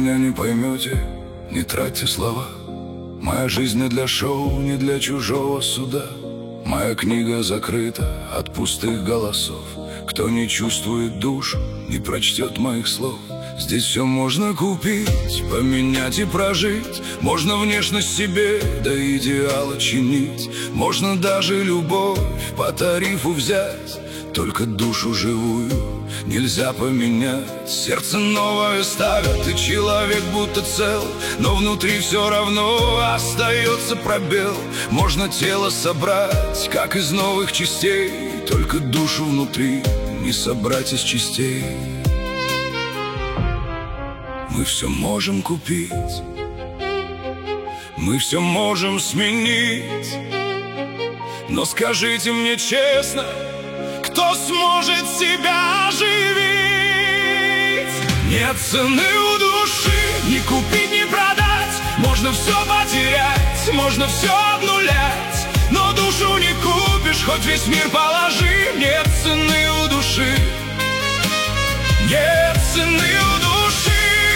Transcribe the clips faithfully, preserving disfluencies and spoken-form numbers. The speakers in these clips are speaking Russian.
меня не поймете, не тратьте слова. Моя жизнь не для шоу, не для чужого суда. Моя книга закрыта от пустых голосов. Кто не чувствует душу, не прочтет моих слов. Здесь все можно купить, поменять и прожить. Можно внешность себе до идеала чинить. Можно даже любовь по тарифу взять. Только душу живую нельзя поменять. Сердце новое ставят, и человек будто цел, но внутри все равно остается пробел. Можно тело собрать, как из новых частей, только душу внутри не собрать из частей. Мы все можем купить, мы все можем сменить. Но скажите мне честно, кто сможет себя оживить? Нет цены у души, ни купить, ни продать. Можно все потерять, можно все обнулять, но душу не купишь, хоть весь мир положи. Нет цены у души, нет цены у души.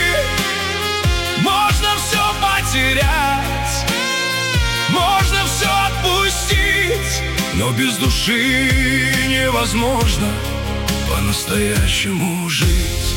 Можно все потерять, можно все отпустить, но без души невозможно по-настоящему жить.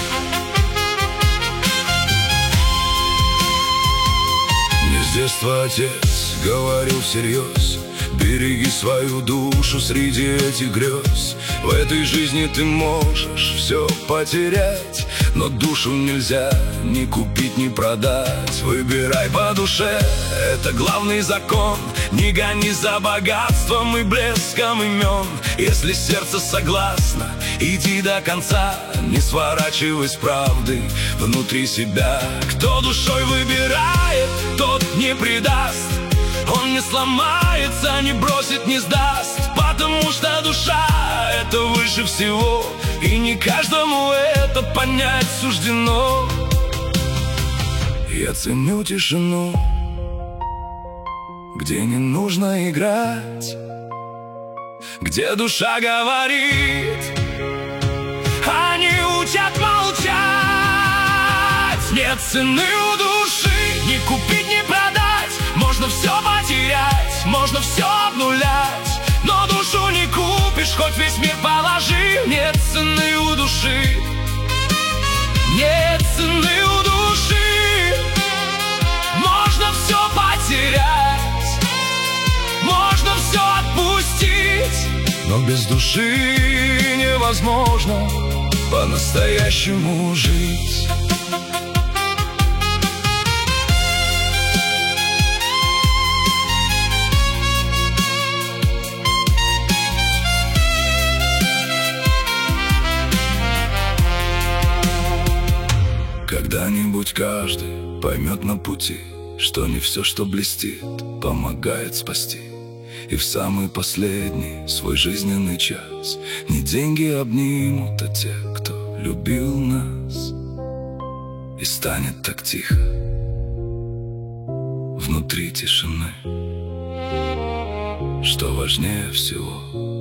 Мне с детства отец говорил всерьез: береги свою душу среди этих грез. В этой жизни ты можешь все потерять, но душу нельзя ни купить, ни продать. Выбирай по душе, это главный закон. Не гони за богатством и блеском имен. Если сердце согласно, иди до конца. Не сворачивай с правды внутри себя. Кто душой выбирает, тот не предаст. Он не сломается, не бросит, не сдаст. Потому что душа — это выше всего, и не каждому это понять суждено. Я ценю тишину, где не нужно играть, где душа говорит, а не учат молчать. Нет цены у души, ни купить, ни продать. Можно все потерять, можно все обнулять, но душу не купишь, хоть весь мир положи. Нет цены у души, нет цены у души. Можно все потерять, можно все отпустить, но без души невозможно по-настоящему жить. Когда-нибудь каждый поймет на пути, что не все, что блестит, помогает спасти. И в самый последний свой жизненный час не деньги обнимут, а те, кто любил нас. И станет так тихо внутри тишины, что важнее всего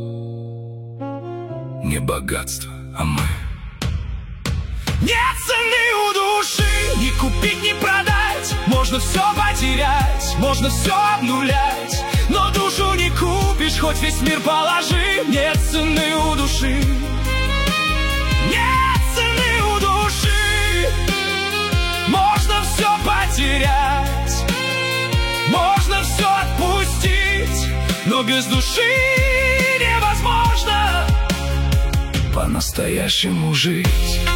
не богатство, а мы. Нет цены у души, ни купить, ни продать. Можно все потерять, можно все обнулять, но душу не купишь, хоть весь мир положи. Нет цены у души, нет цены у души. Можно все потерять, можно все отпустить, но без души невозможно по-настоящему жить.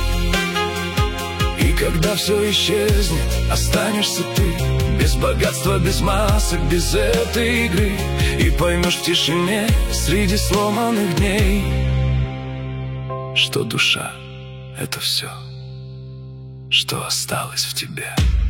И когда все исчезнет, останешься ты без богатства, без масок, без этой игры. И поймешь в тишине среди сломанных дней, что душа — это все, что осталось в тебе.